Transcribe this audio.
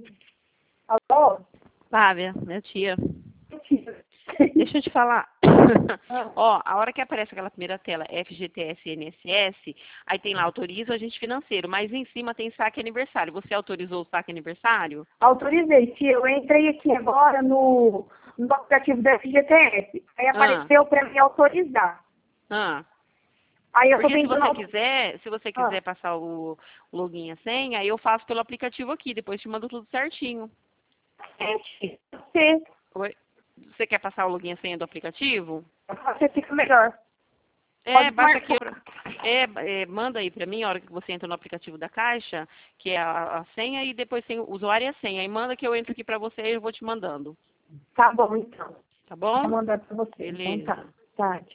Alô? Flávia, minha tia. Mentira. Deixa eu te falar. Ah. Ó, a hora que aparece aquela primeira tela, FGTS e INSS, aí tem lá, autoriza o agente financeiro, mas em cima tem saque aniversário. Você autorizou o saque aniversário? Autorizei, tia. Eu entrei aqui agora no aplicativo da FGTS. Aí Ah, apareceu para me autorizar. ah. Aí eu tô Porque tentando... se você Ah, quiser passar o login e a senha, aí eu faço pelo aplicativo aqui, depois te mando tudo certinho. tia. Você, Oi? Você quer passar o login e a senha do aplicativo? você fica melhor. É, Pode baixa aqui. marcar. Manda aí pra mim, a hora que você entra no aplicativo da Caixa, que é a senha, e depois tem o usuário e a senha. Aí manda que eu entro aqui pra você e eu vou te mandando. Tá bom, então. Tá Vou bom? mandar para você. Então Beleza. tá. Tá,